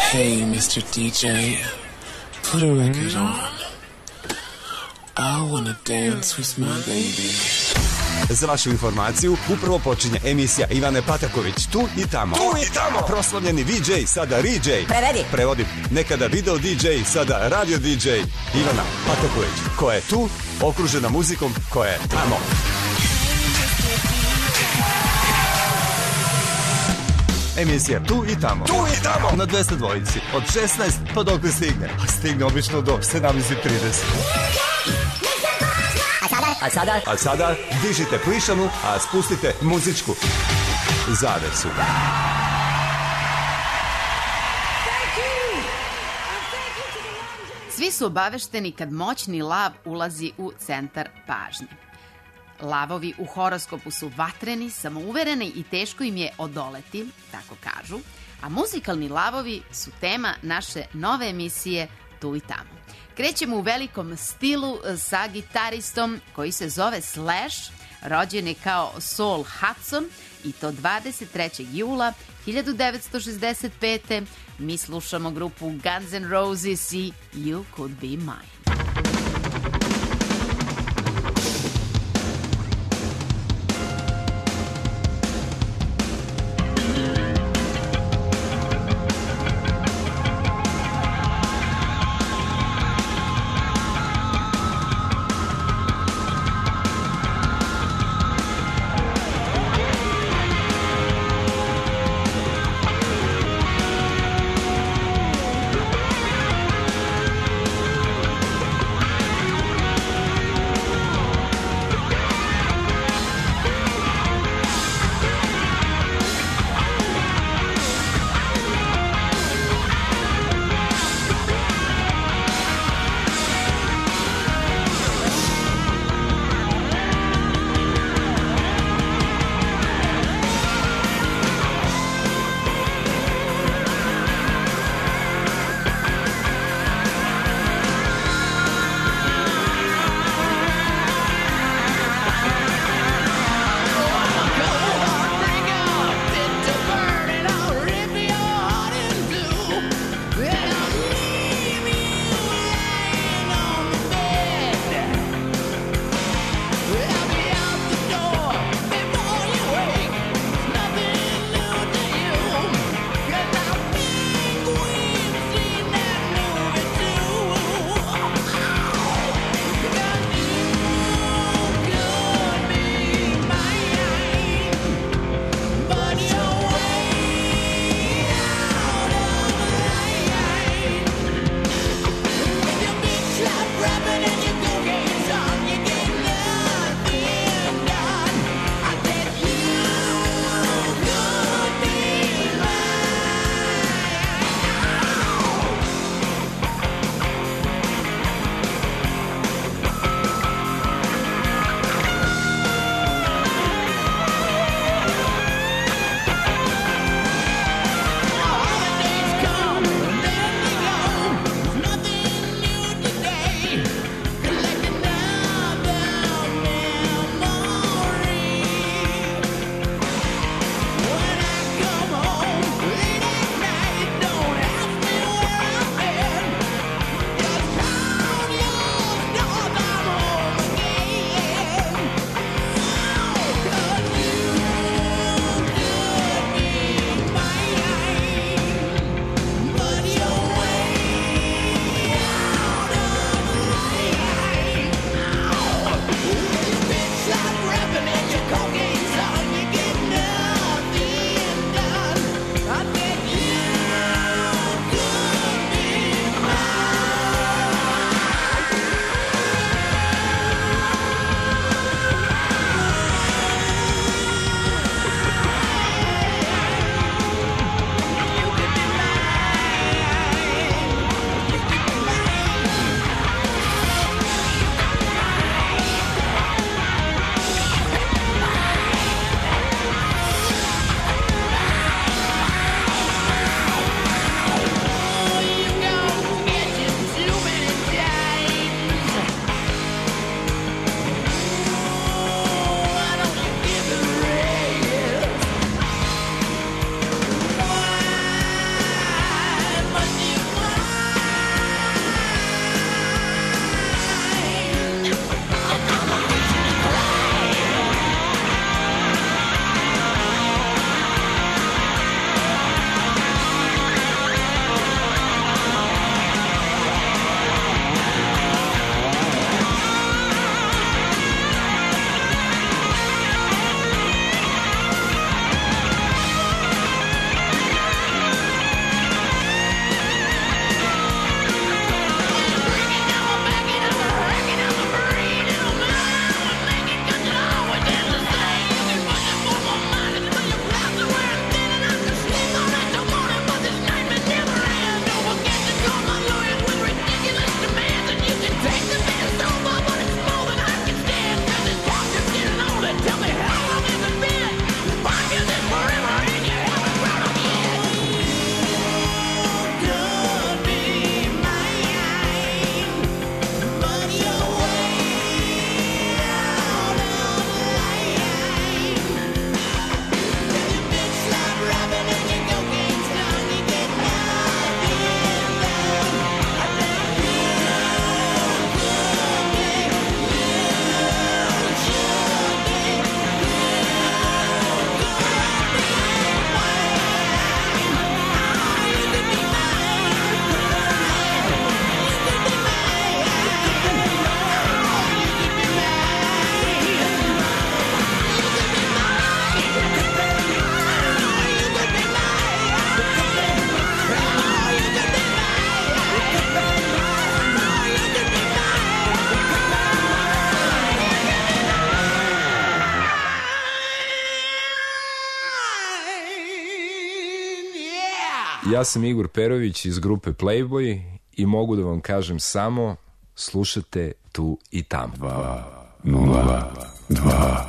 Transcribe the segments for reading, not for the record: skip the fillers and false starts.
Hey, Mr. DJ, put a record on. I wanna dance with my baby. Za vašu informaciju, upravo počinje emisija Ivane Pataković, tu i tamo. Tu i tamo! Proslavljeni VJ, sada RJ. Prevodim. Nekada video DJ, sada radio DJ. Ivana Pataković, koja je tu, okružena muzikom koja je tamo. Emisija Tu i tamo. Tu i tamo! Na 202 od 16 pa dok stigne. A stigne obično do 17:30. A sada dižite plišanu, a spustite muzičku zavesu. Svi su obavešteni kad moćni lav ulazi u centar pažnje. Lavovi u horoskopu su vatreni, samouvereni i teško im je odoleti, tako kažu, a muzikalni lavovi su tema naše nove emisije Tu i tamo. Krećemo u velikom stilu sa gitaristom koji se zove Slash, rođen je kao Saul Hudson i to 23. jula 1965. Mi slušamo grupu Guns N' Roses i You Could Be Mine. Ja sam Igor Perović iz grupe Playboy i mogu da vam kažem samo slušate tu i tamo. 202.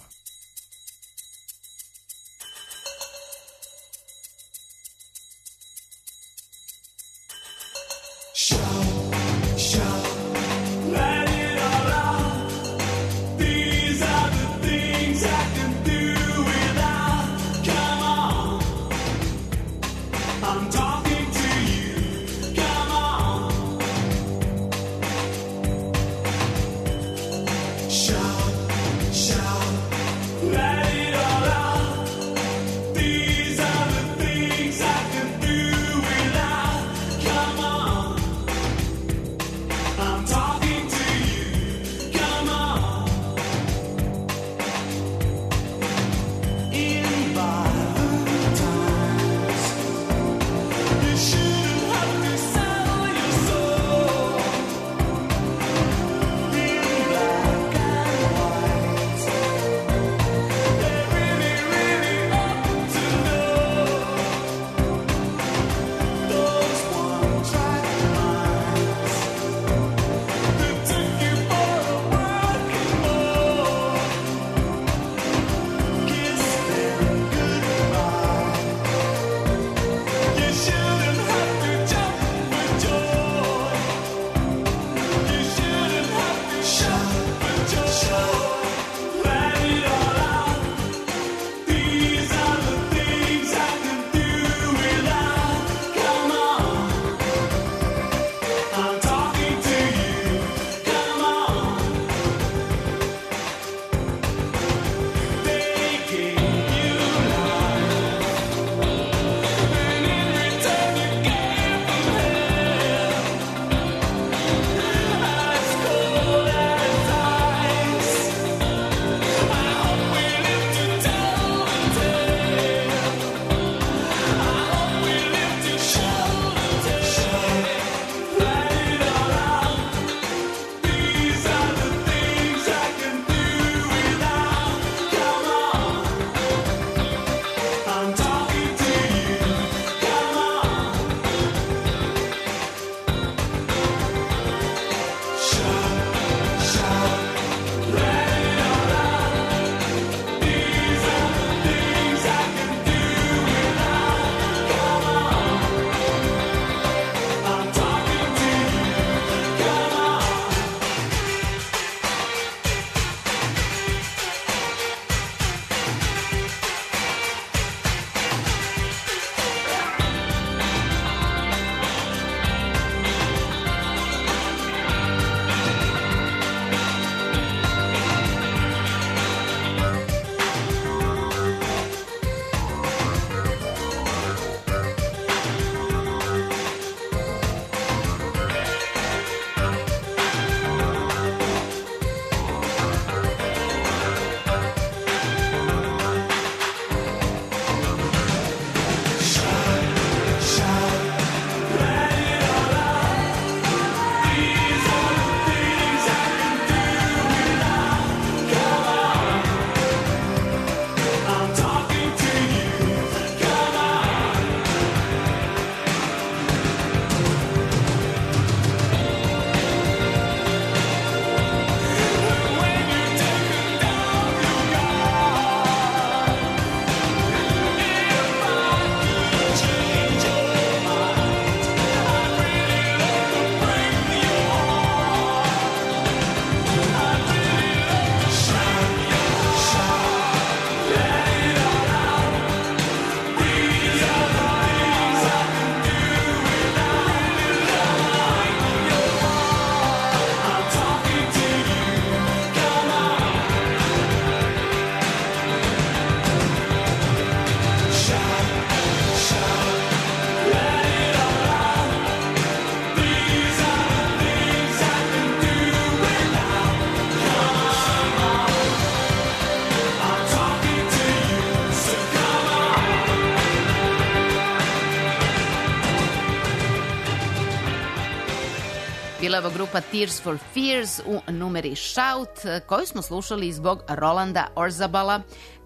Bila je grupa Tears for Fears u numeri Shout, koju smo slušali zbog Rolanda Orzabala,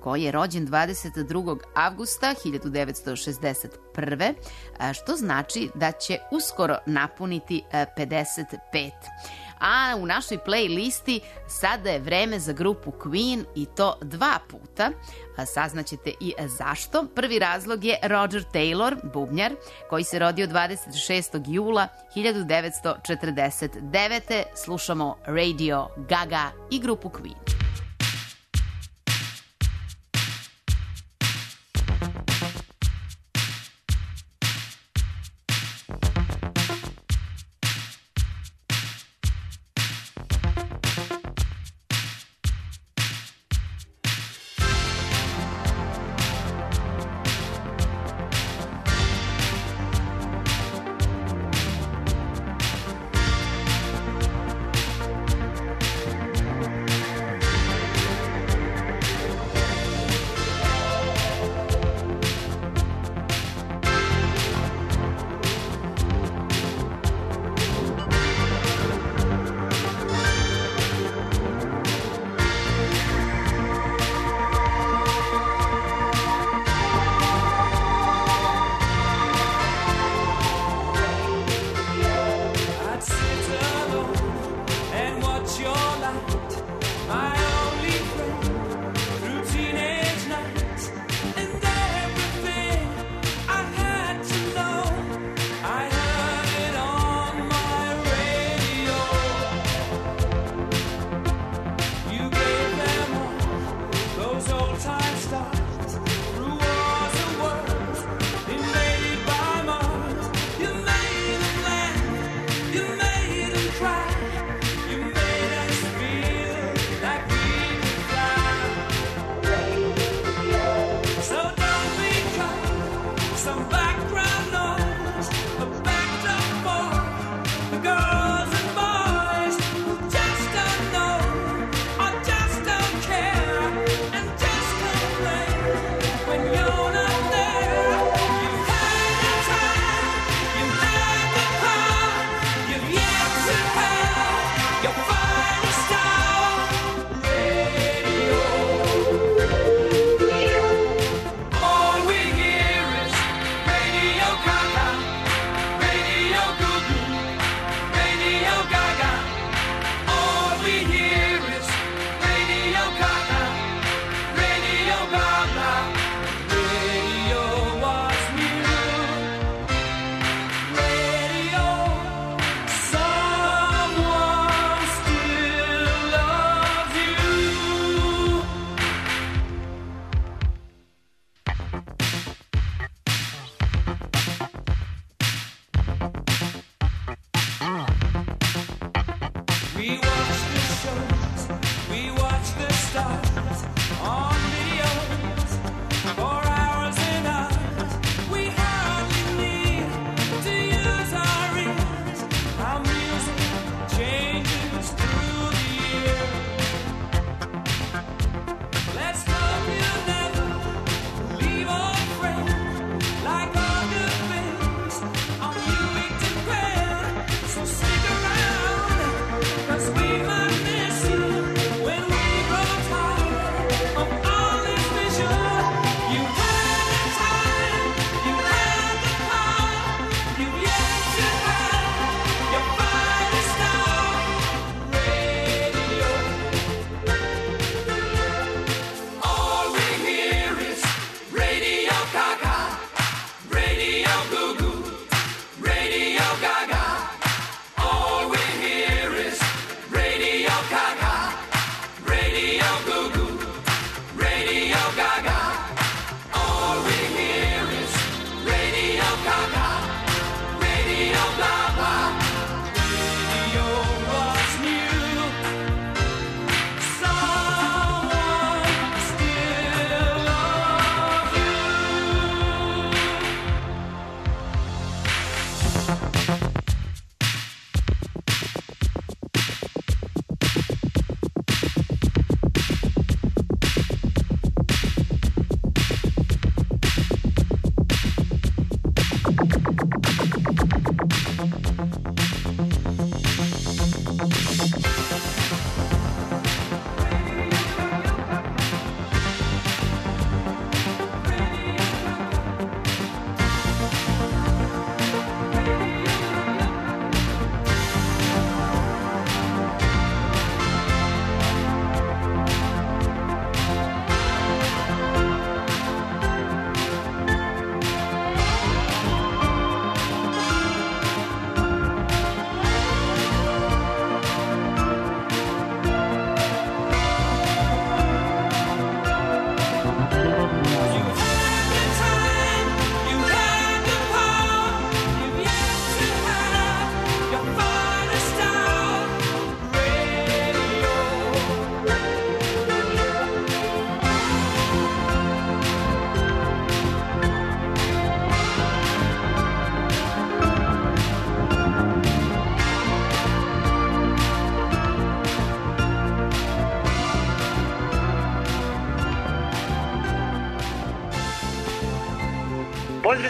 koji je rođen 22. avgusta 1961. Što znači da će uskoro napuniti 55. A u našoj playlisti sada je vreme za grupu Queen i to 2 puta. Saznaćete i zašto. Prvi razlog je Roger Taylor, bubnjar, koji se rodio 26. jula 1949. Slušamo Radio Gaga i grupu Queen.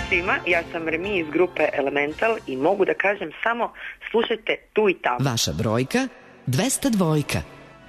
svima, ja sam Remi iz grupe Elemental i mogu da kažem samo slušajte tu i tamo. Vaša brojka 202.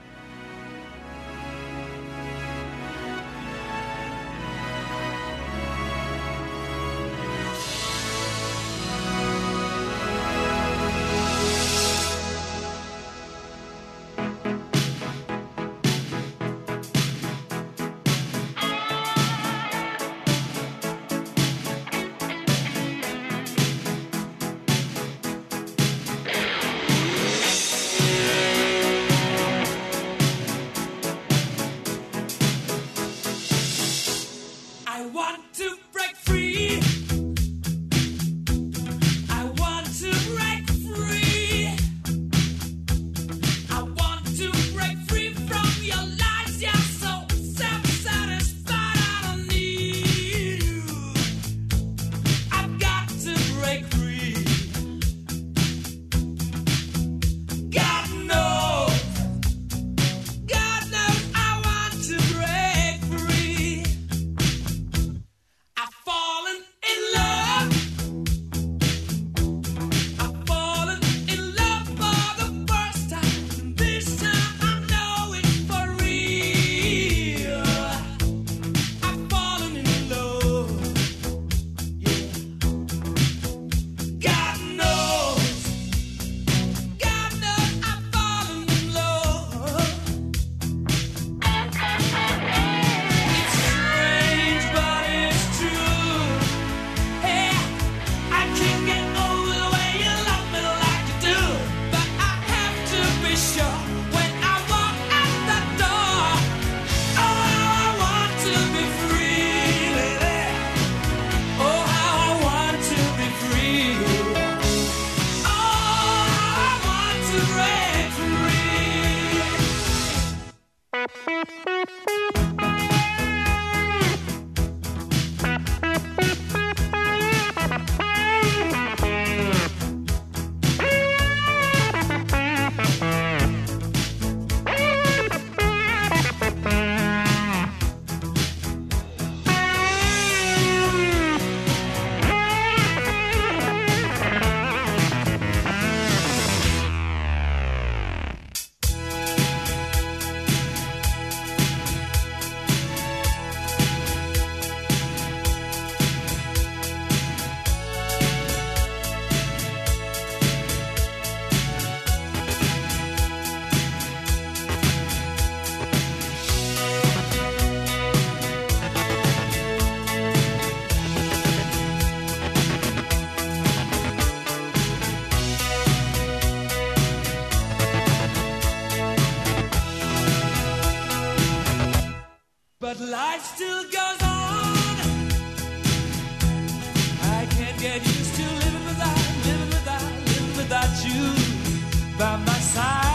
But life still goes on. I can't get used to living without you by my side.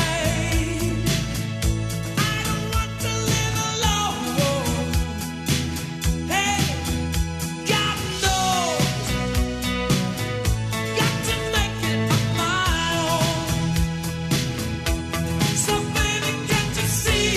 I don't want to live alone. Hey, God knows, got to make it on my own. So baby, can't you see?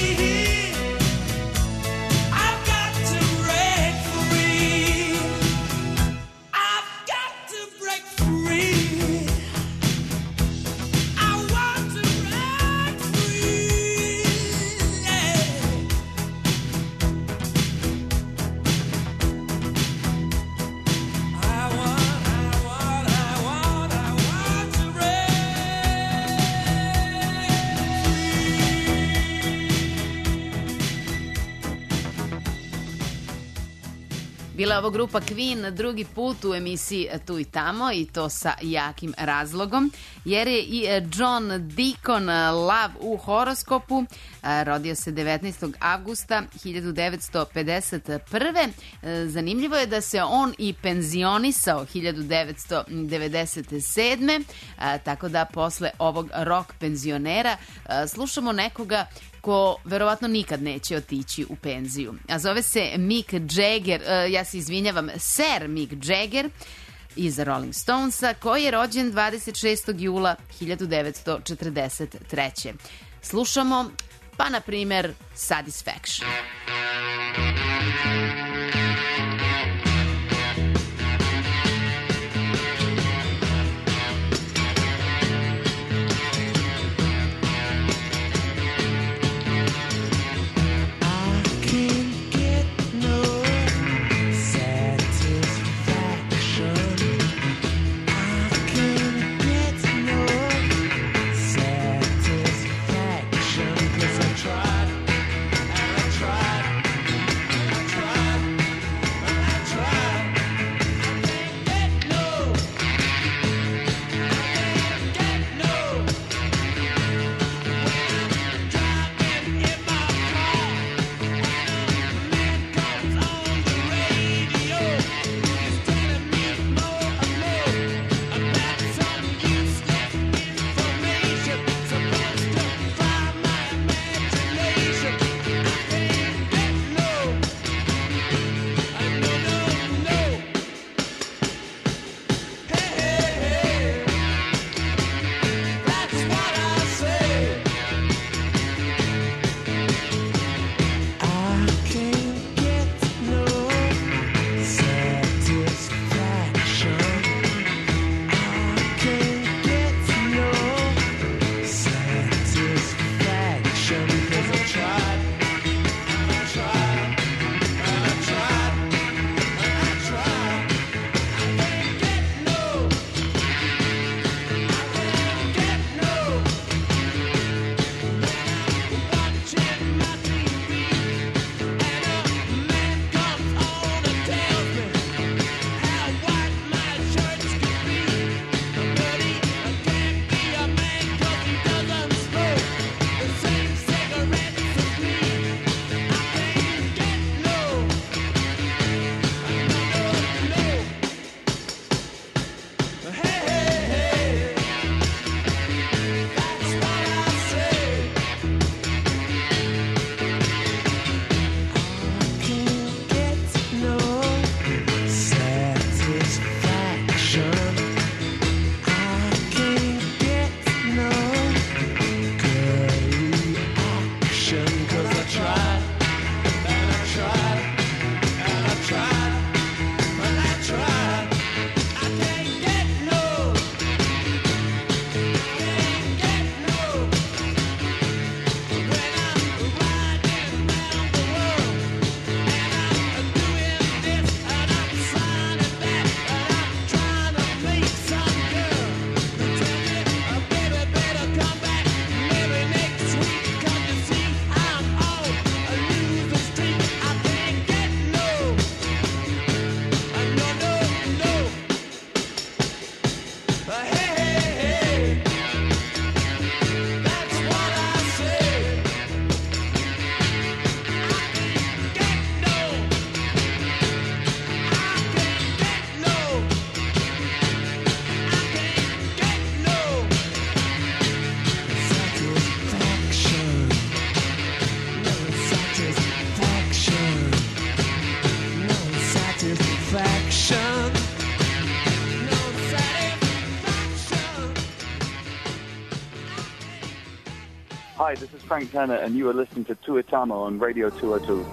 Bila je ovo grupa Queen drugi put u emisiji Tu i tamo i to sa jakim razlogom, jer je i John Deacon lav u horoskopu, rodio se 19. avgusta 1951. Zanimljivo je da se on i penzionisao 1997. Tako da posle ovog rock penzionera slušamo nekoga ko verovatno nikad neće otići u penziju. A zove se Mick Jagger, ja se izvinjavam, Sir Mick Jagger iz Rolling Stonesa, koji je rođen 26. jula 1943. Slušamo, pa na primer, Satisfaction. Hi, this is Frank Turner, and you are listening to Tuitama on Radio 202.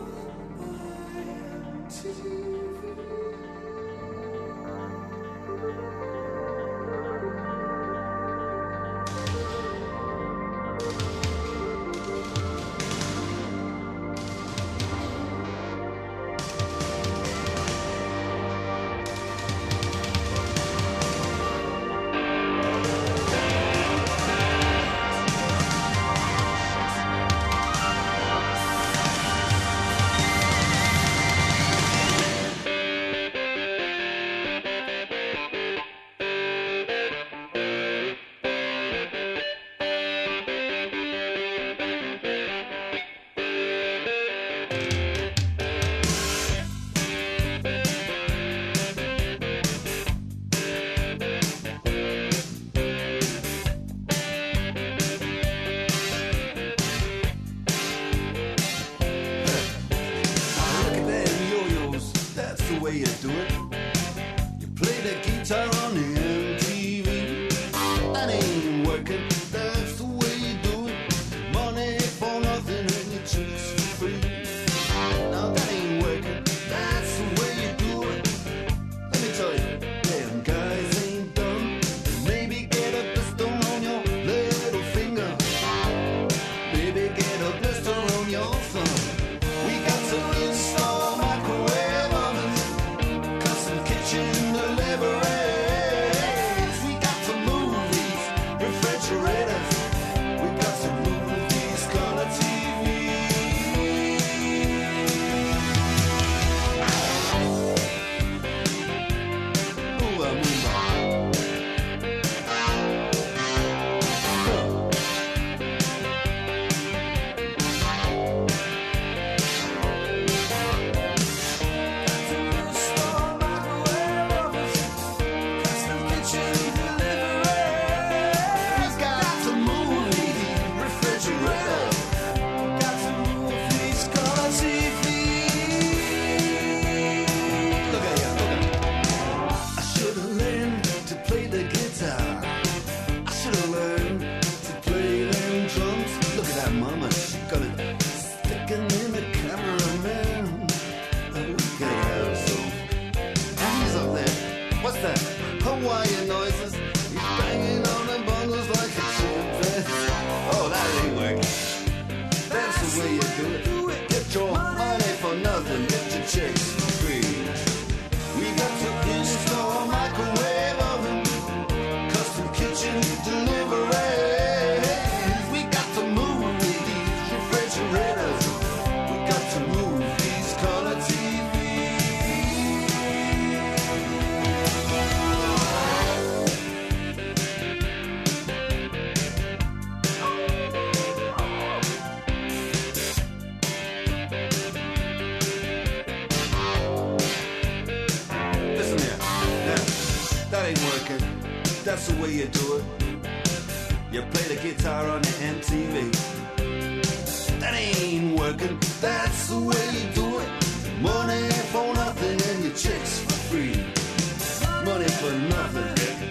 That's the way you do it. You play the guitar on the MTV. That ain't working. That's the way you do it. Money for nothing and your chicks for free. Money for nothing.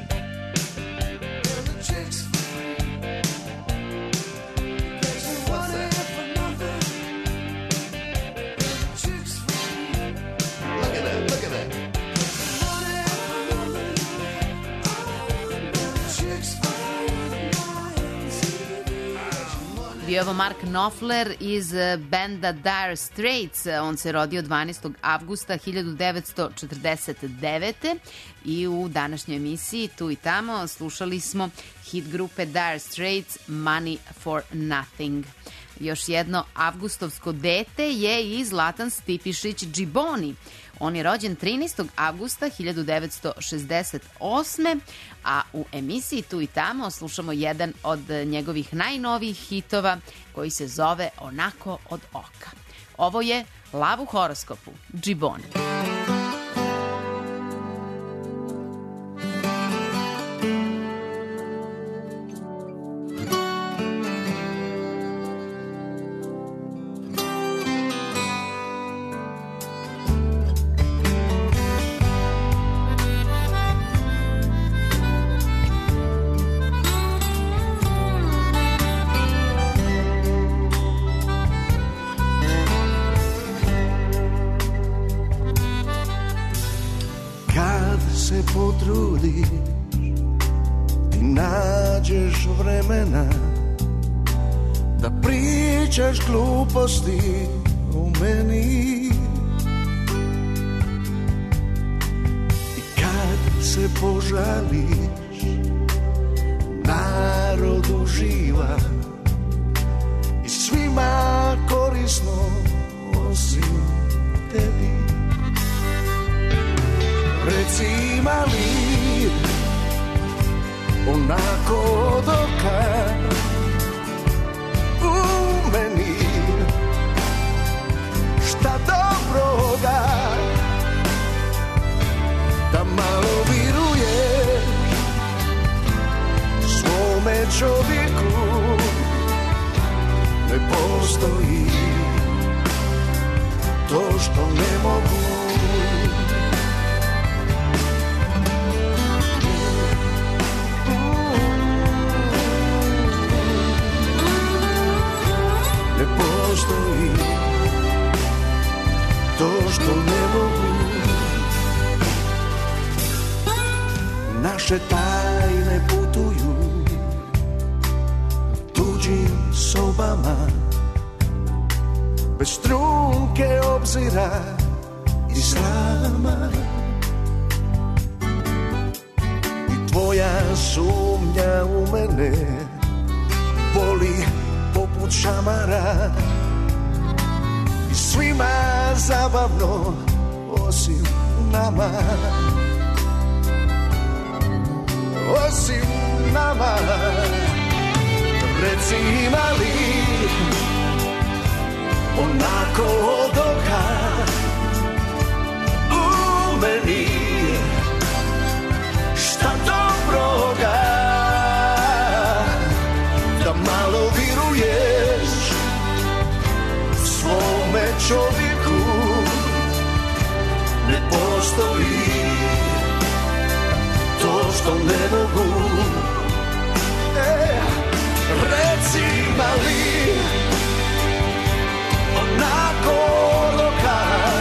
And the chicks for free. What's that? For nothing. And the chicks for free. Look at that. Look at that. Bio je ovo Mark Knopfler iz benda Dire Straits. On se rodio 12. avgusta 1949. I u današnjoj emisiji Tu i tamo slušali smo hit grupe Dire Straits Money for Nothing. Još jedno avgustovsko dete je i Zlatan Stipišić Džiboni. On je rođen 13. avgusta 1968. A u emisiji Tu i tamo slušamo jedan od njegovih najnovijih hitova koji se zove Onako od oka. Ovo je Lav u horoskopu, Džiboni. trudiš, ti nađeš vremena da pričaš gluposti o meni. I kad se požališ, narod uživa i svima korisno osim tebi. Reci ima li onako od oka u meni šta dobroga, da malo viruješ svome čovjeku. Ne postoji to što ne mogu. Ne postoji to što ne mogu. Naše tajne putuju tuđim sobama, bez trunke obzira i srama. I tvoja sumnja u mene boli poput šamara i svima zabavno osim nama. Osim nama. Reci ima li onako od oka u meni šta dobroga, da malo viruješ svome čovjeku. Ne postoji to što ne mogu. Reci ima li onako od oka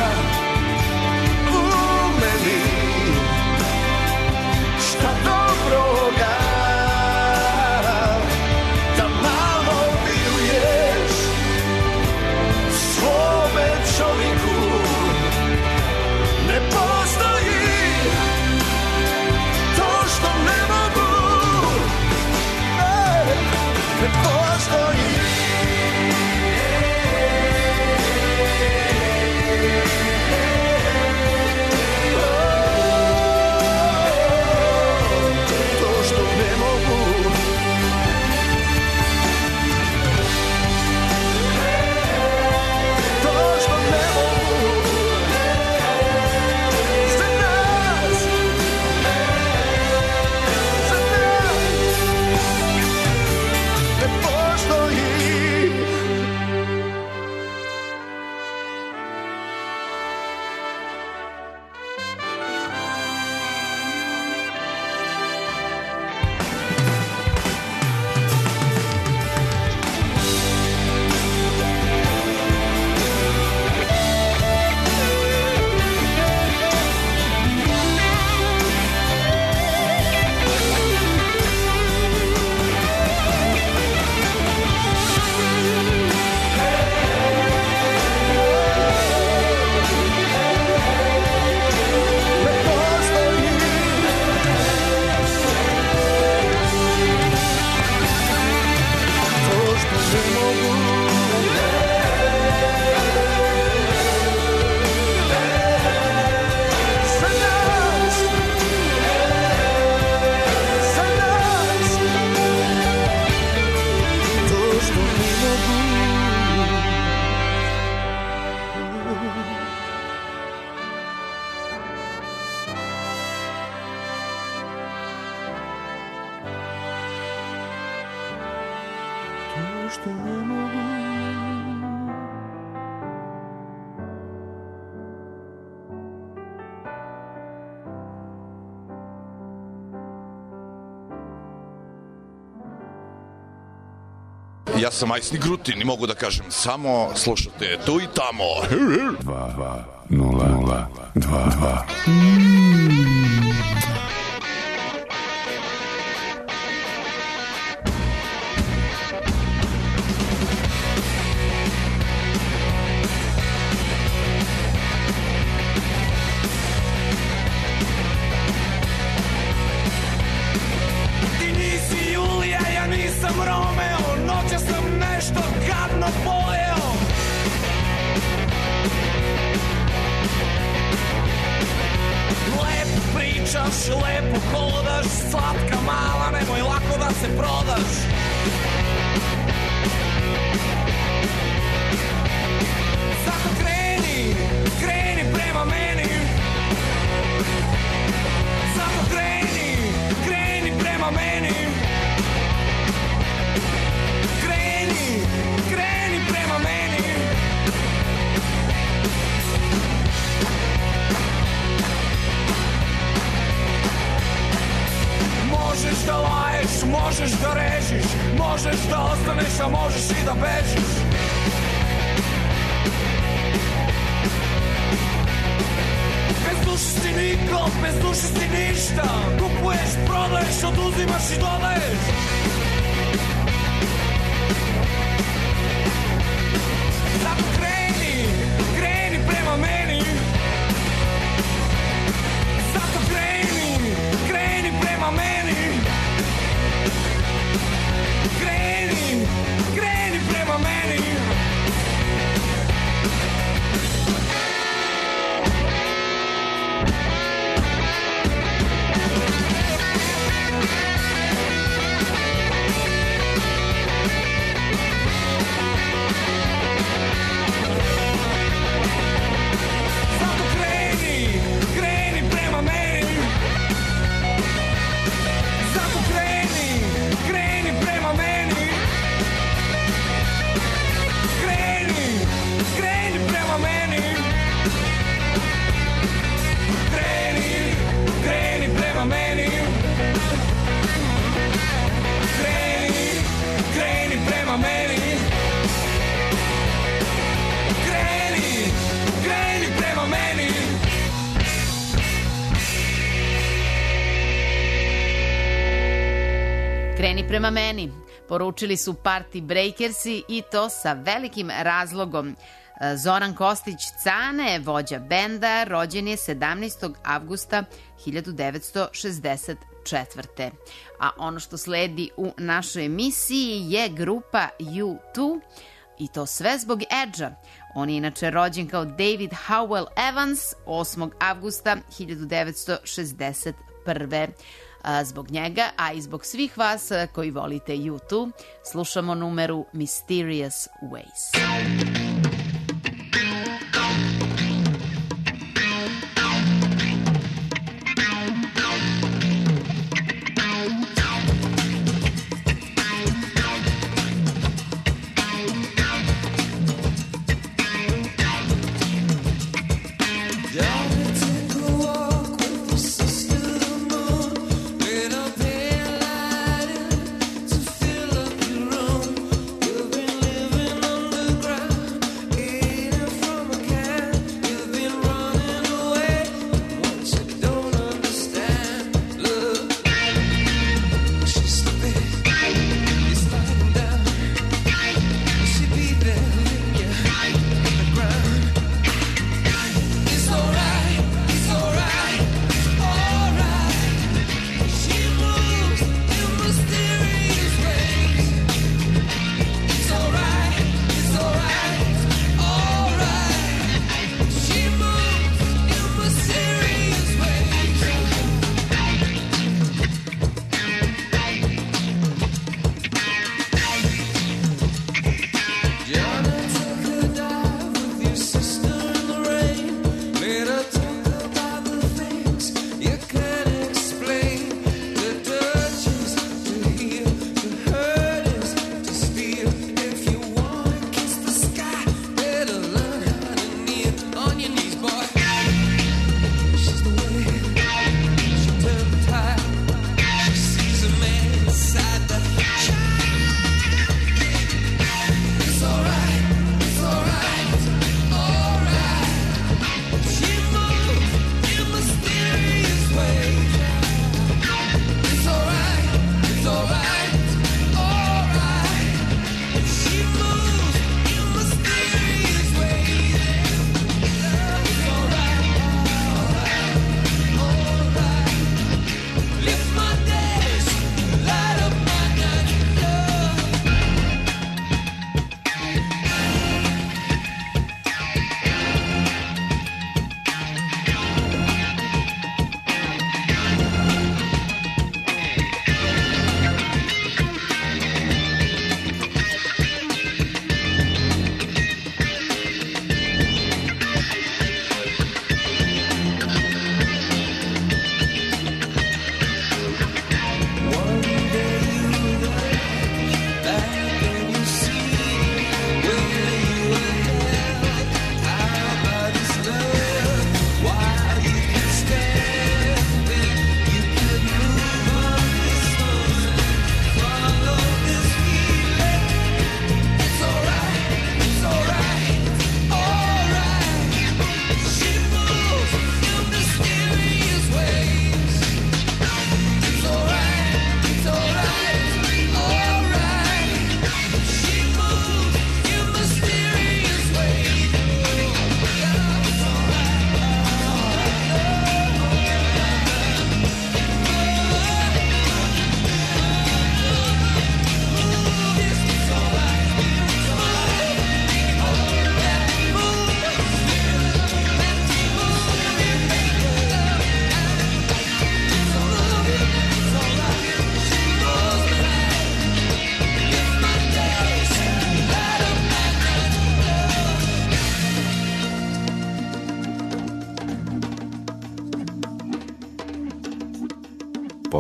u meni šta dobroga, da malo viruješ svome čovjeku. Ne postoji to što ne mogu. Ne postoji. To što ne mogu. To što ne mogu. Za nas. Za nas. Ne postoji. Što ne mogu. Ja sam Majsni Grutin i mogu da kažem samo slušate tu i tamo. 2-2-0-0-2-2 pohodaš, slatka mala, nemoj lako da se prodaš. Zato kreni, kreni prema meni. Zato kreni, kreni prema meni. Kreni, kreni prema meni. Možeš da laješ, možeš da režiš, možeš da ostaneš, a možeš i da bežiš. Bez duše si niko, bez duše si ništa. Kupuješ, prodaješ, oduzimaš i dodaješ. Zato kreni, kreni prema meni. Zato kreni, kreni prema meni. Kreni, kreni prema meni. Zato kreni, kreni prema meni. Zato kreni, kreni prema meni. Kreni, kreni prema meni. Kreni, kreni prema meni. Kreni, kreni prema meni. Kreni, kreni prema meni. Kreni prema meni, poručili su Party Breakersi i to sa velikim razlogom. Zoran Kostić Cane, vođa benda, rođen je 17. avgusta 1964. A ono što sledi u našoj emisiji je grupa U2 i to sve zbog Edge-a. On je inače rođen kao David Howell Evans 8. avgusta 1961. Zbog njega, a i zbog svih vas koji volite U2, slušamo numeru Mysterious Ways. To fill up your room, you've been living underground.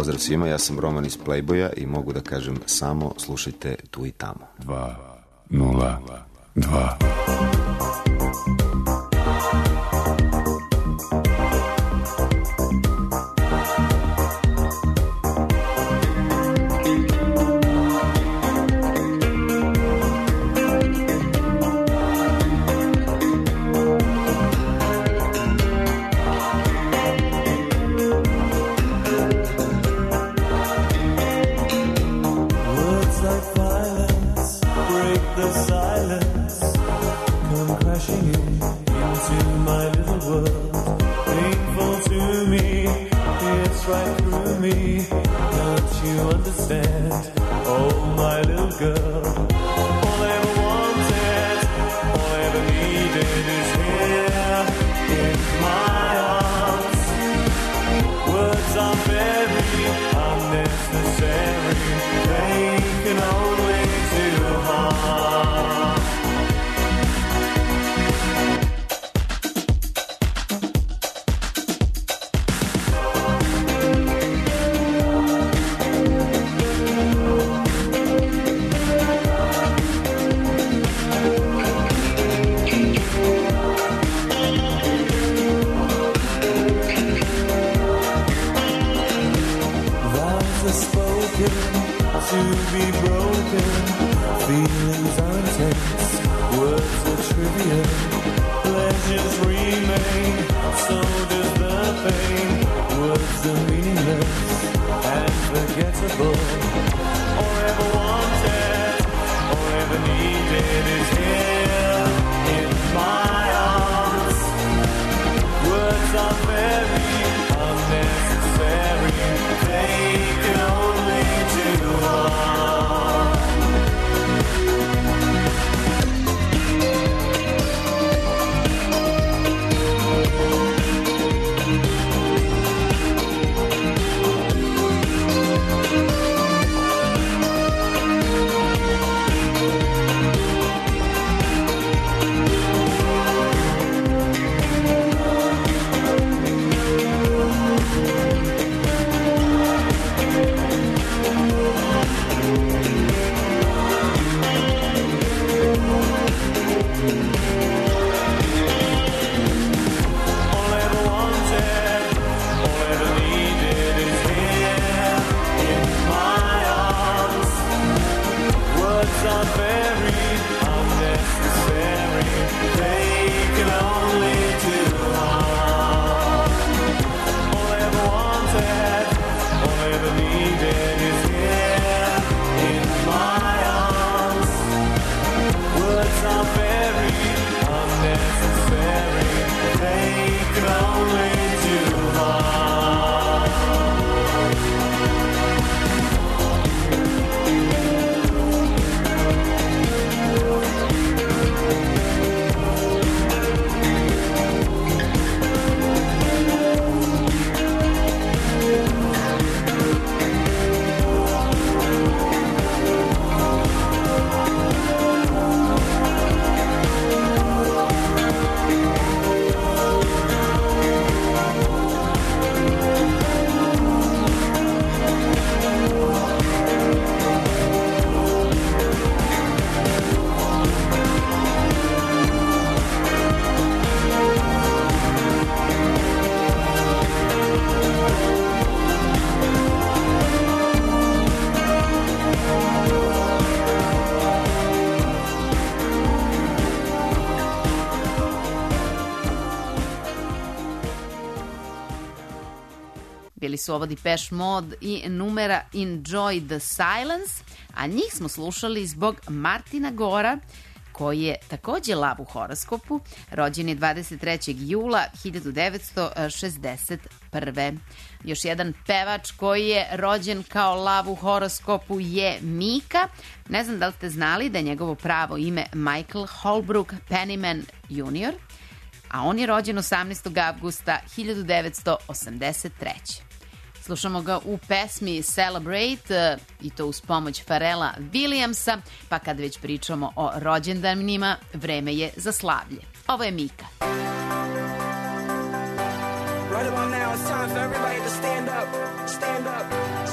Pozdrav svima, ja sam Roman iz Playboya i mogu da kažem samo slušajte tu i tamo. 2-0-2. Right through me, don't you understand? Oh, my little girl, all I ever wanted, all I ever needed is here in my arms. Words are very unnecessary, they can only do harm. To be broken, feelings are intense, words are trivial, pleasures remain, so does the pain. Words are meaningless and forgettable. All I ever wanted, all I ever needed is here in my arms. Words are very unnecessary, they can only do harm. Are very unnecessary, they can only do harm. All I ever wanted, all I ever needed is here in my arms. Words are very unnecessary, they can only do harm. Bili su ovo Depeche Mode i numera Enjoy the Silence, a njih smo slušali zbog Martina Gora, koji je takođe lav u horoskopu, rođen je 23. jula 1961. Još jedan pevač koji je rođen kao lav u horoskopu je Mika. Ne znam da li ste znali da je njegovo pravo ime Michael Holbrook Pennyman Jr., a on je rođen 18. avgusta 1983. Slušamo ga u pesmi Celebrate i to uz pomoć Pharrella Williamsa, pa kad već pričamo o rođendanima, vreme je za slavlje. Ovo je Mika. Right about now, it's time for everybody to stand up. Stand up.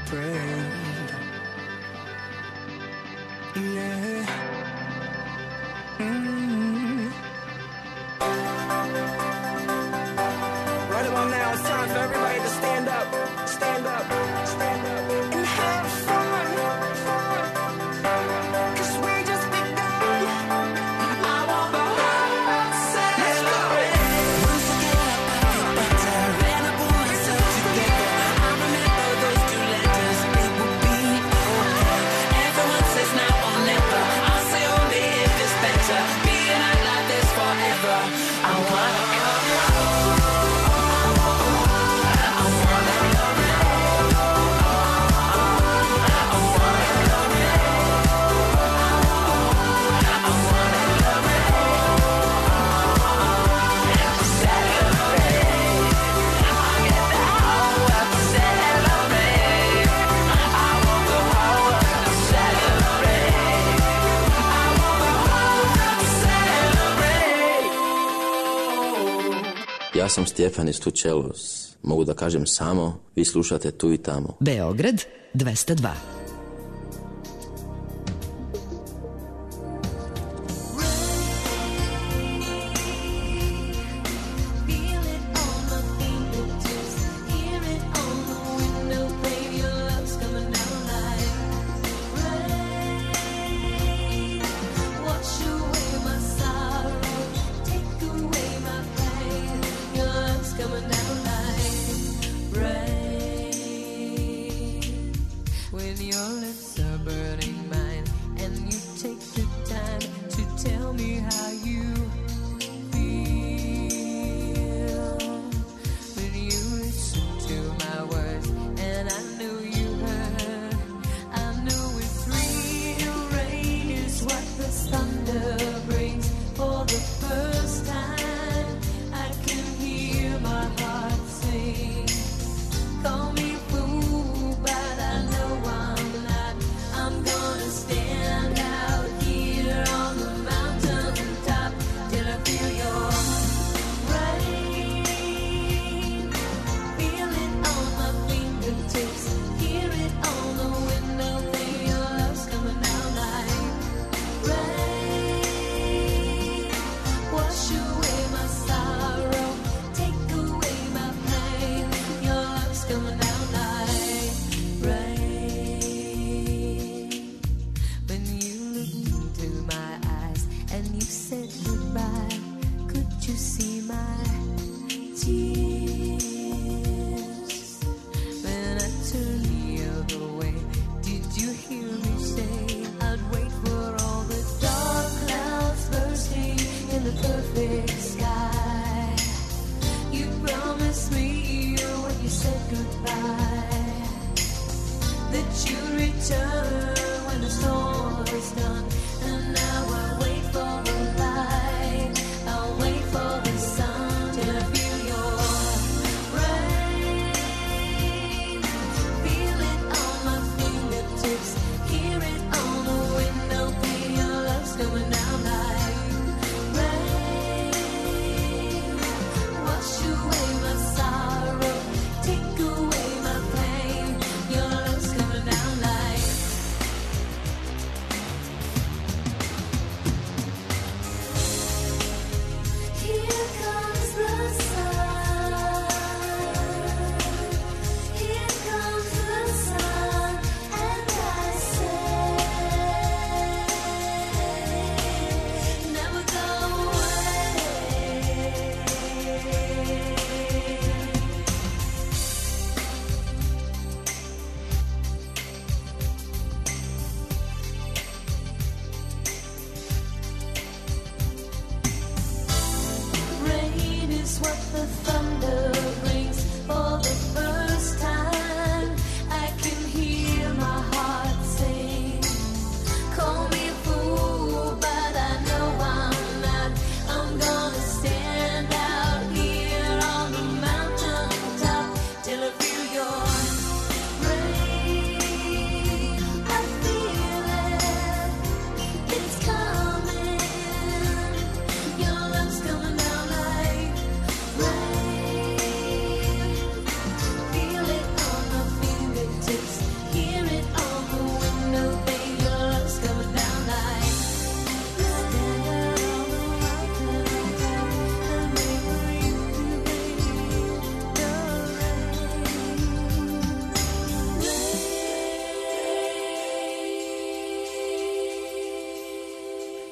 celebrate. Yeah. Right about now, it's time for everybody to stand up, stand up, stand up, and have fun. 'Cause we just begun. I want the whole celebrate. Once again, I felt better, and I pulled myself together. I remember those two letters, it will be okay. Everyone says now or never. I'll say only if it's better. Being out like this forever. I want Ja sam Stjefan iz Tučelos. Mogu da kažem samo, vi slušate Tu i tamo. Beograd 202.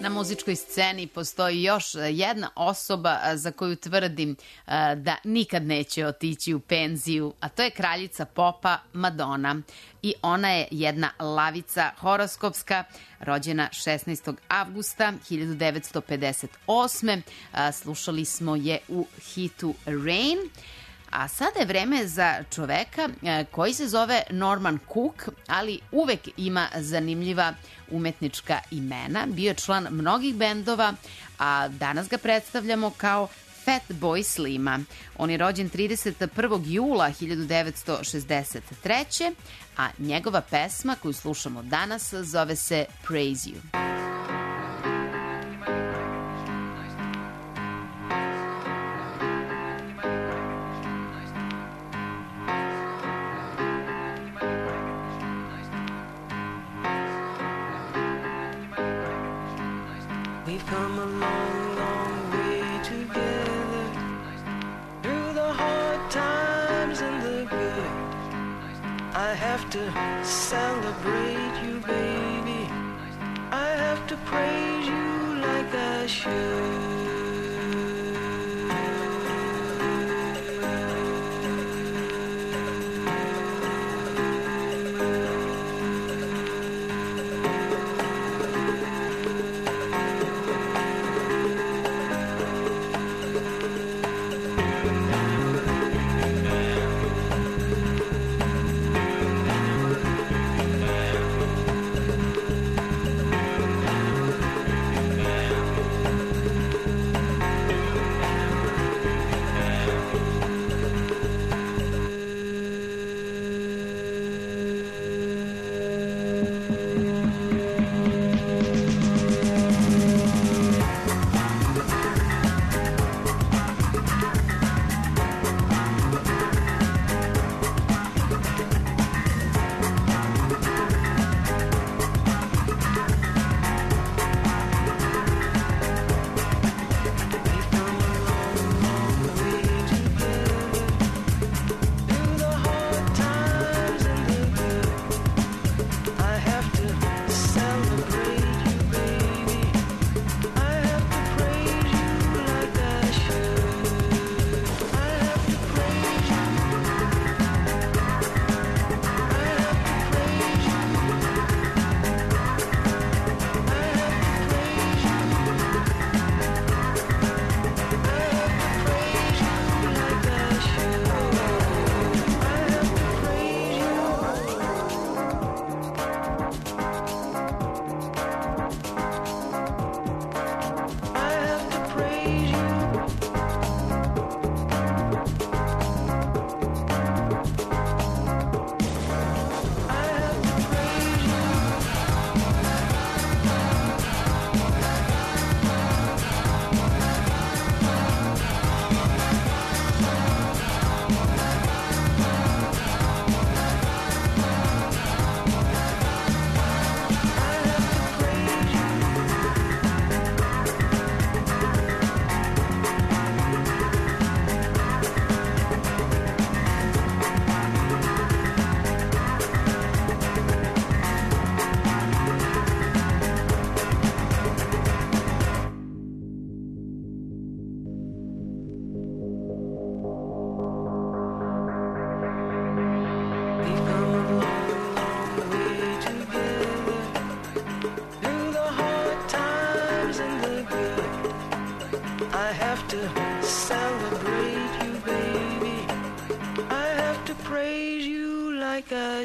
Na muzičkoj sceni postoji još jedna osoba za koju tvrdim da nikad neće otići u penziju, a to je kraljica popa Madonna. I ona je jedna lavica horoskopska, rođena 16. avgusta 1958. Slušali smo je u hitu Rain. A sada je vreme za čoveka koji se zove Norman Cook, ali uvek ima zanimljiva umetnička imena. Bio je član mnogih bendova, a danas ga predstavljamo kao Fatboy Slima. On je rođen 31. jula 1963. a njegova pesma koju slušamo danas zove se Praise You. We've come a long, long way together, through the hard times and the good. I have to celebrate you, baby. I have to praise you like I should. I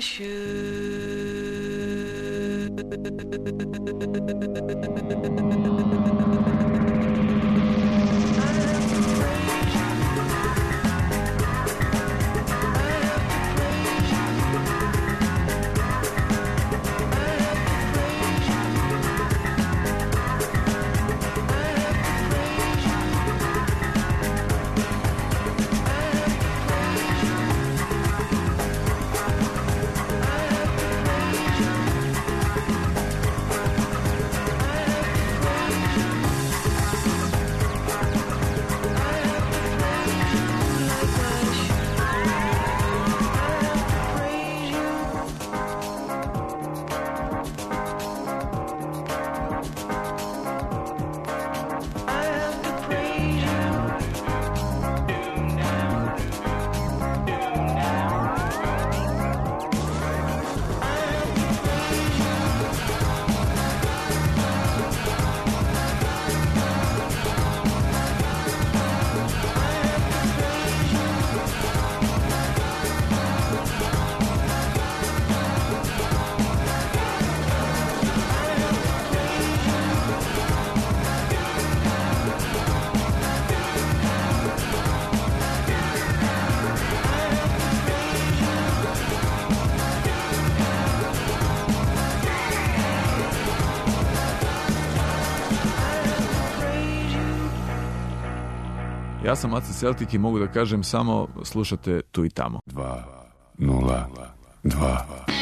Ja sam Aca Celtic i mogu da kažem samo slušate tu i tamo. 2-0-2.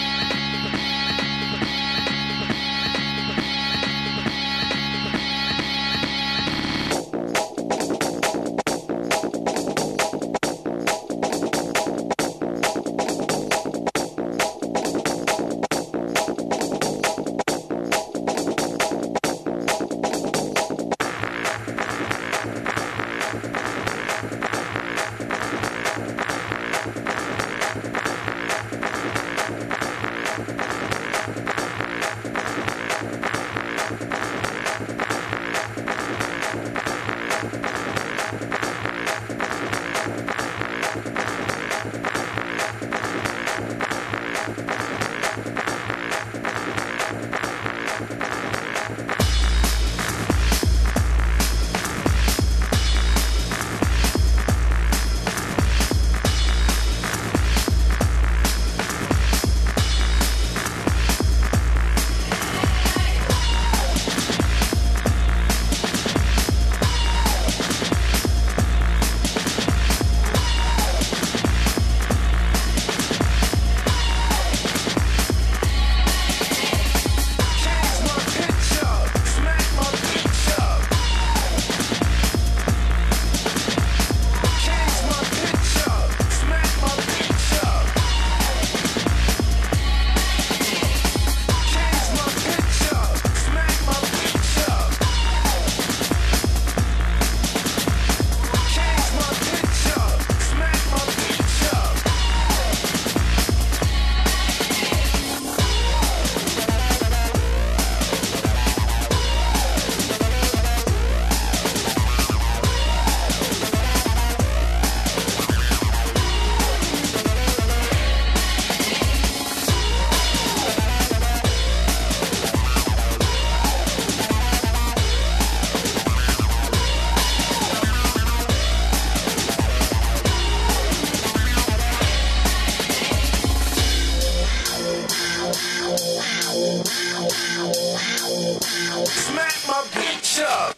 Smack my bitch up.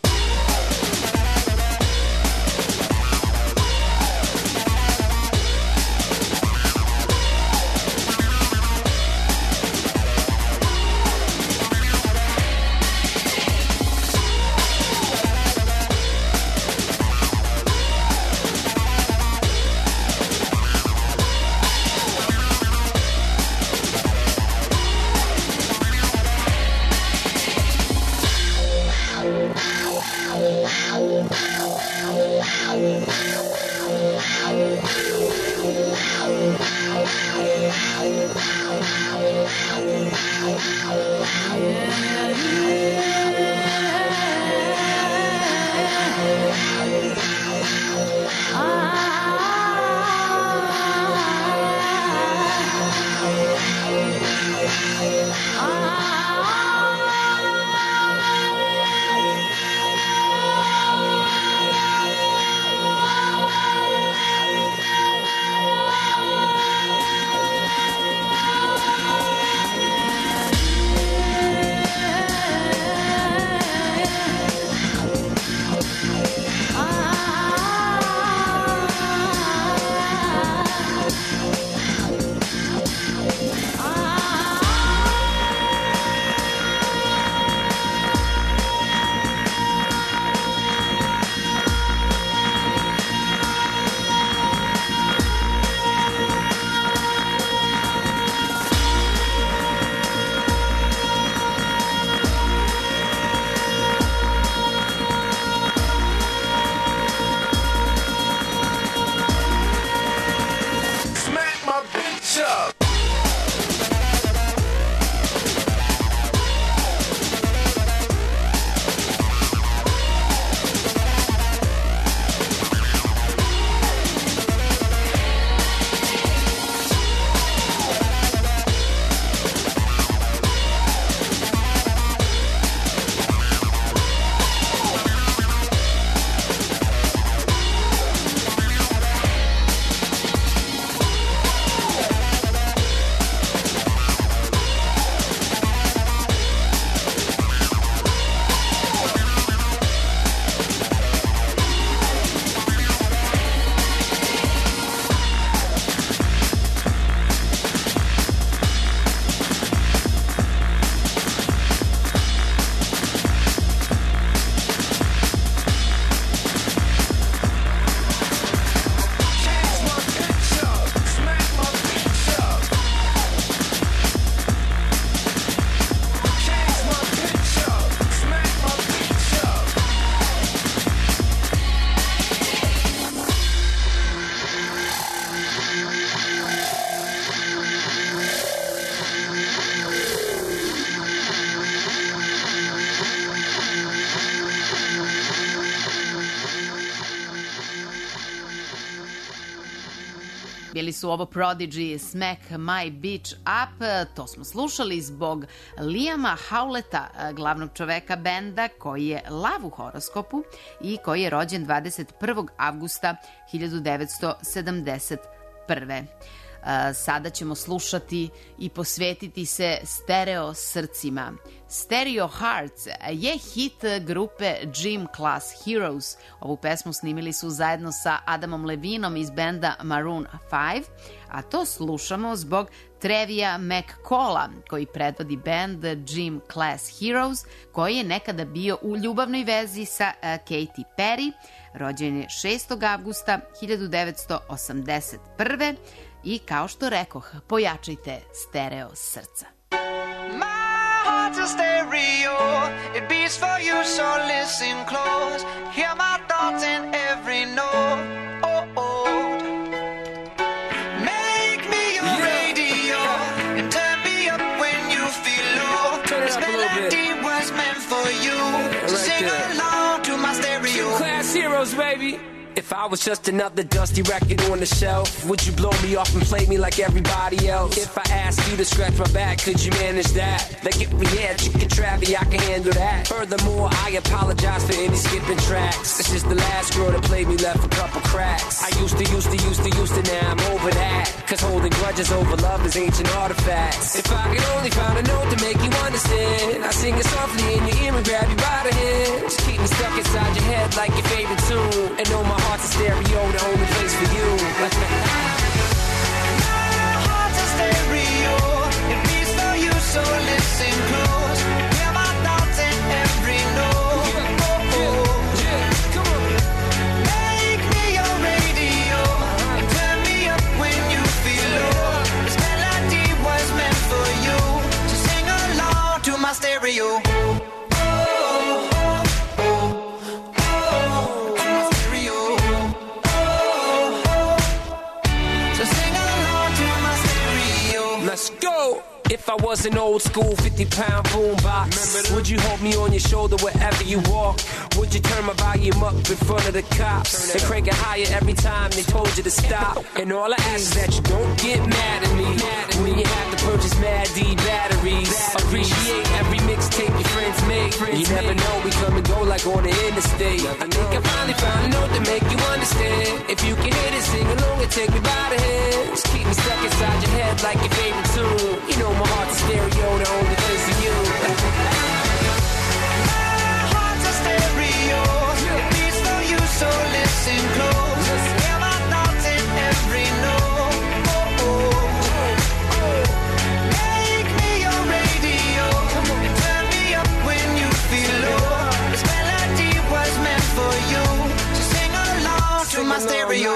Snimili su ovo Prodigy Smack My Bitch Up. To smo slušali zbog Liama Howletta, glavnog čoveka benda koji je lav u horoskopu i koji je rođen 21. avgusta 1971. Sada ćemo slušati i posvetiti se stereo srcima. Stereo Hearts je hit grupe Gym Class Heroes. Ovu pesmu snimili su zajedno sa Adamom Levinom iz benda Maroon 5, a to slušamo zbog Trevija McCalla, koji predvodi band Gym Class Heroes, koji je nekada bio u ljubavnoj vezi sa Katy Perry. Rođen je 6. avgusta 1981. I kao što rekoh, pojačajte stereo srca. Heart's a stereo, it beats for you, so listen close. Hear my thoughts in every note. Make me your radio and turn me up when you feel low. This melody was meant for you, so sing along to my stereo. Class heroes, baby. If I was just another dusty record on the shelf, would you blow me off and play me like everybody else? If I asked you to scratch my back, could you manage that? Like if we had chicken Travie, I can handle that. Furthermore, I apologize for any skipping tracks. This is the last girl that played me, left a couple cracks. I used to, now I'm over that. Cause holding grudges over love is ancient artifacts. If I could only find a note to make you understand, I sing it softly in your ear and grab you by the hand. Just keep me stuck inside your head like your favorite tune. And know my heart's a stereo, the only place for you. My heart's a stereo, it beats for you, so listen close. Hear my thoughts in every note. Come on. Make me your radio and turn me up when you feel low. This melody was meant for you, so sing along to my stereo. Let's go! If I was an old school 50-pound boombox, would you hold me on your shoulder wherever you walk? Would you turn my volume up in front of the cops and crank it higher every time they told you to stop? And all I ask is that you don't get mad at me when you have to purchase Mad D batteries. Appreciate every mixtape your friends make. You never know, we come and go like on the interstate. I think I finally found a note to make you understand. If you can hit it, sing along and take me by the hand. Just keep me stuck inside your head like your favorite tune. You know my heart's a stereo, the only place for you. My heart's a stereo, it beats for you, so listen close. Hear my thoughts in every note. Make me your radio and turn me up when you feel low. This melody was meant for you, so sing along to my stereo.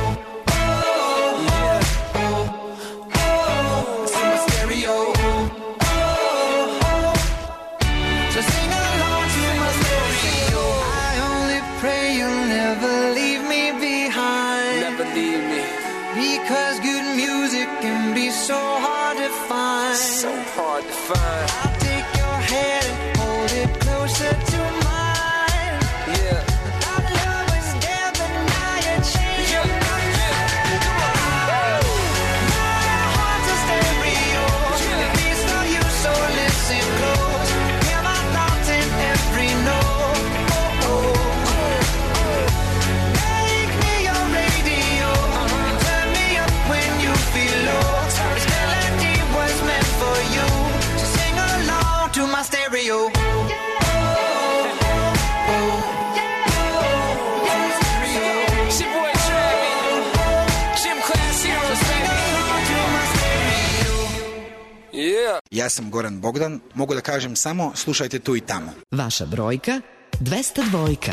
Because good music can be so hard to find. So hard to find. I'll take your hand and hold it closer to mine. Yeah. Our love was dead, but now you're changing my mind. My heart's a stereo, it beats for you, so listen close. Hear my thoughts in every note. Make me your radio and turn me up when you feel low. This melody was meant for you, so sing along to my stereo. It's your boy Travie, Gym Class Heroes, baby. Yeah. Ja sam Goran Bogdan, mogu da kažem samo slušajte tu i tamo. Vaša brojka 202.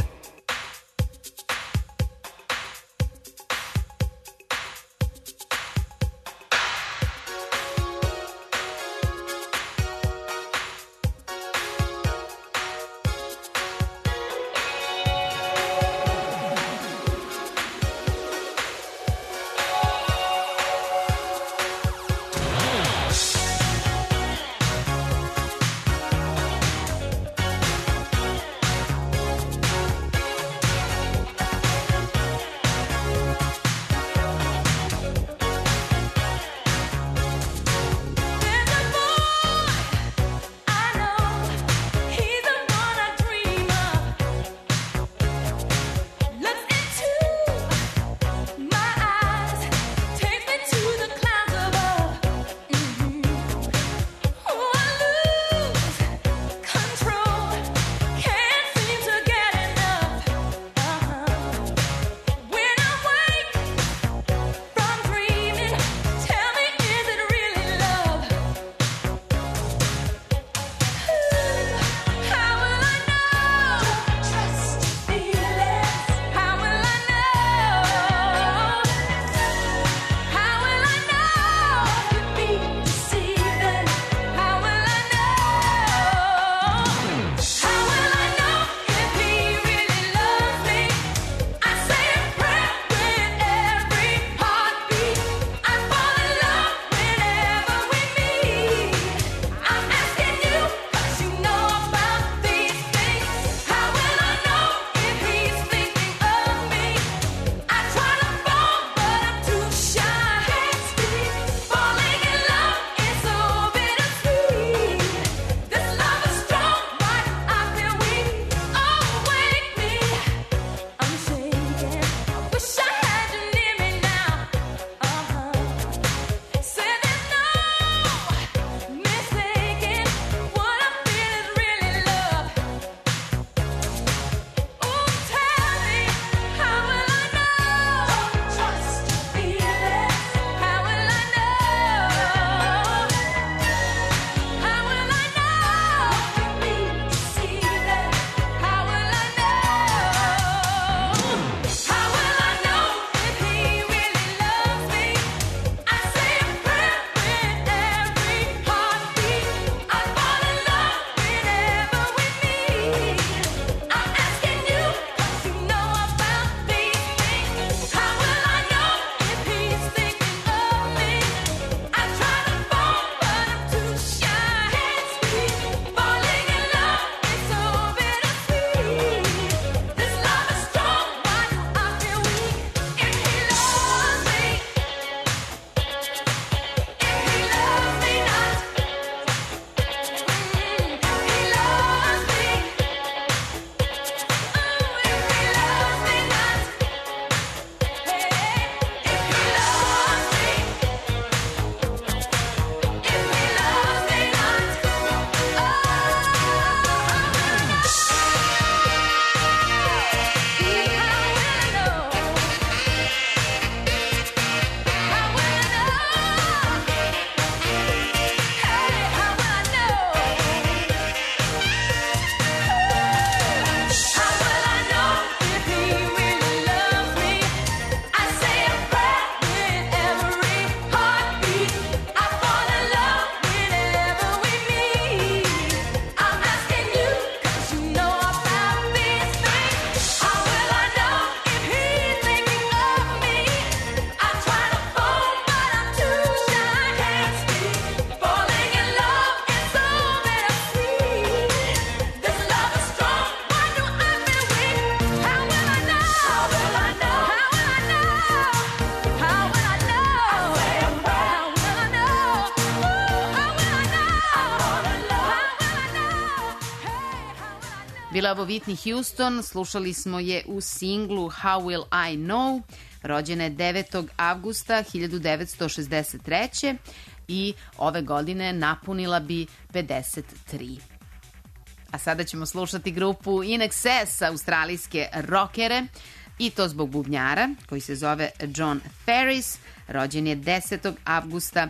Bila je ovo Whitney Houston, slušali smo je u singlu How Will I Know, rođena je 9. avgusta 1963. i ove godine napunila bi 53. A sada ćemo slušati grupu In Excess, australijske rockere, i to zbog bubnjara, koji se zove John Ferris, rođen je 10. avgusta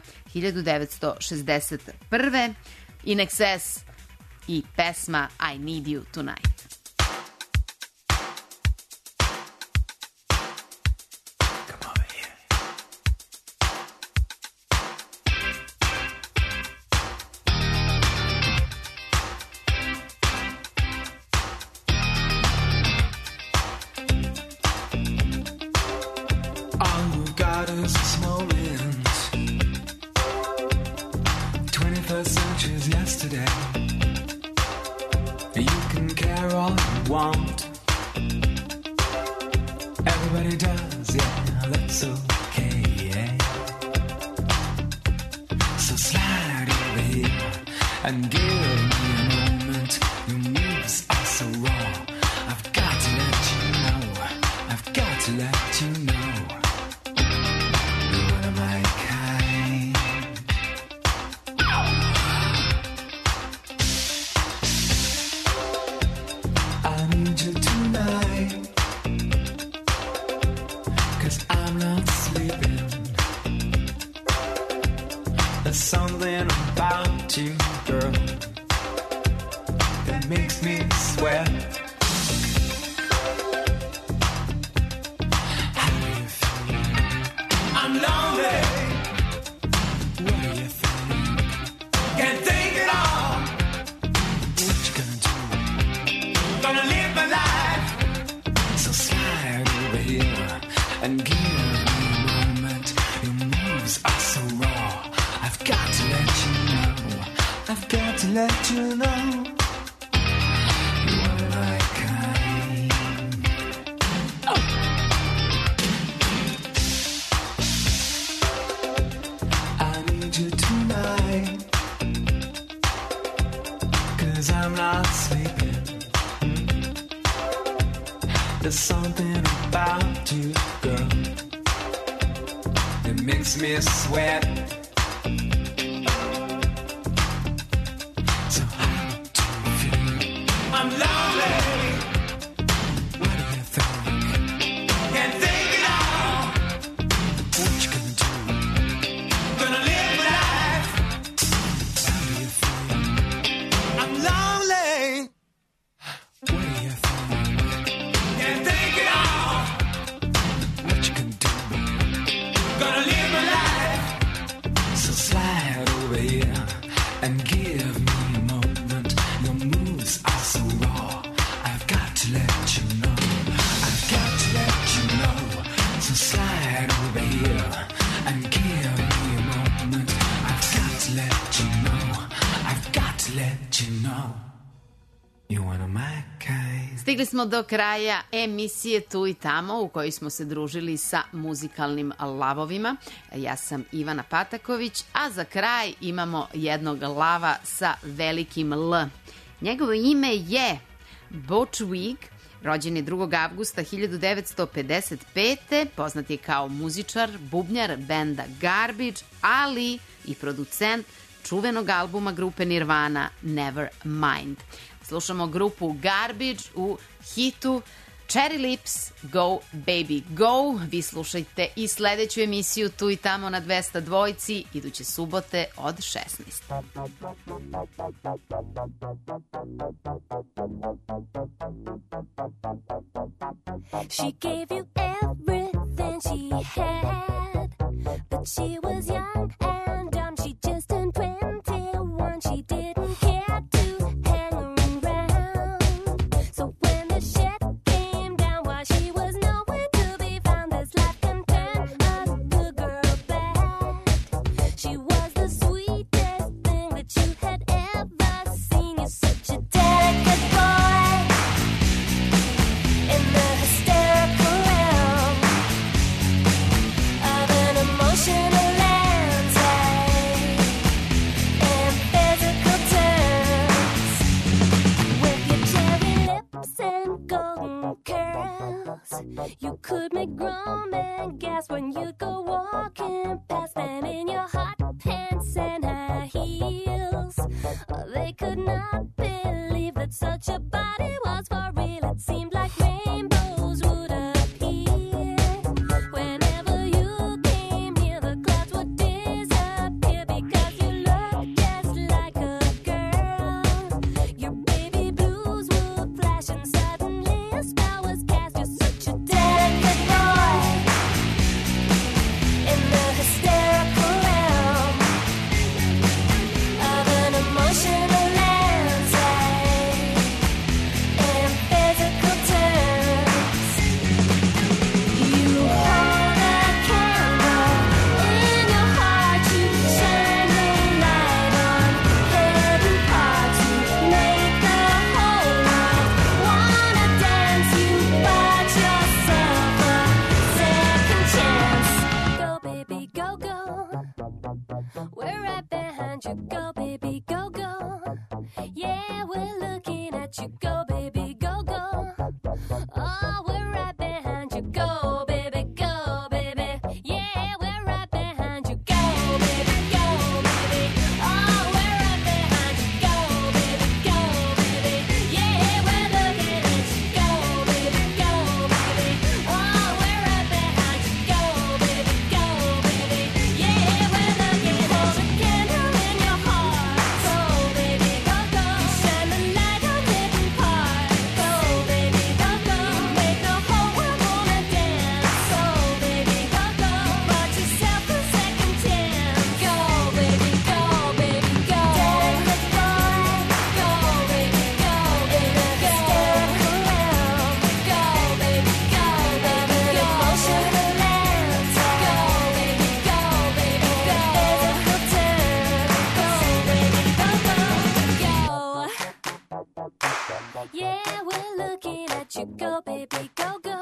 1961. In Excess i pesma I Need You Tonight. Stigli smo do kraja emisije Tu i tamo u kojoj smo se družili sa muzikalnim lavovima. Ja sam Ivana Pataković, a za kraj imamo jednog lava sa velikim L. Njegovo ime je Butch Vig, rođen je 2. avgusta 1955. Poznat je kao muzičar, bubnjar benda Garbage, ali i producent čuvenog albuma grupe Nirvana Nevermind. Slušamo grupu Garbage u hitu Cherry Lips, Go Baby Go. Vi slušajte i sledeću emisiju Tu i tamo na 202 iduće subote od 16. She gave you everything she had, but she was young and dumb. She just turned 21. She didn't care to hang around. So when the shit came down, while she was nowhere to be found, this life can turn a good girl bad. She was the sweetest thing that you had ever seen. You're such a delicate boy in the hysterical realm of an emotional landscape. You could make grown men gasp when you go walking past them in your hot pants and high heels. They could not believe that such a body was for real. It seemed like rainbows would appear whenever you came near. The clouds would disappear because you looked just like a girl. Your baby blues would flash and suddenly a spell was cast. You're such a delicate boy in the hysterical realm of an emotional landscape in physical terms. You hold a candle in your heart, you shine the light on hidden parts. You make the whole world wanna dance. You bought yourself a second chance. Go, baby, go, go. We're right behind you. Go, baby, go, go. Yeah, we're looking at you. Go, baby, go, go. Oh, we're right behind you. Go, baby, go, baby. Yeah, we're right behind you. Go, baby, go, baby. Oh, we're right behind you. Go, baby, go, baby. Yeah, we're looking at you. Go, baby, go, baby. Oh, we're right behind you. Go, baby, go, baby. Yeah, we're looking at you. Hold a candle in your heart. Go, baby, go, go. You shine the light on hidden parts. Go, baby, go, go. You make the whole world wanna dance. So, baby, go, go. Bought yourself a second chance. Go, baby, go, baby, go. Delicate boy. Go, baby, go, baby, go. Hysterical realm. Go, baby, go, baby, go. Emotional landscape. Go, baby, go, baby, go. Physical terms. Go, baby, go, go, go. Yeah, we're looking at you. Go, baby, go, go.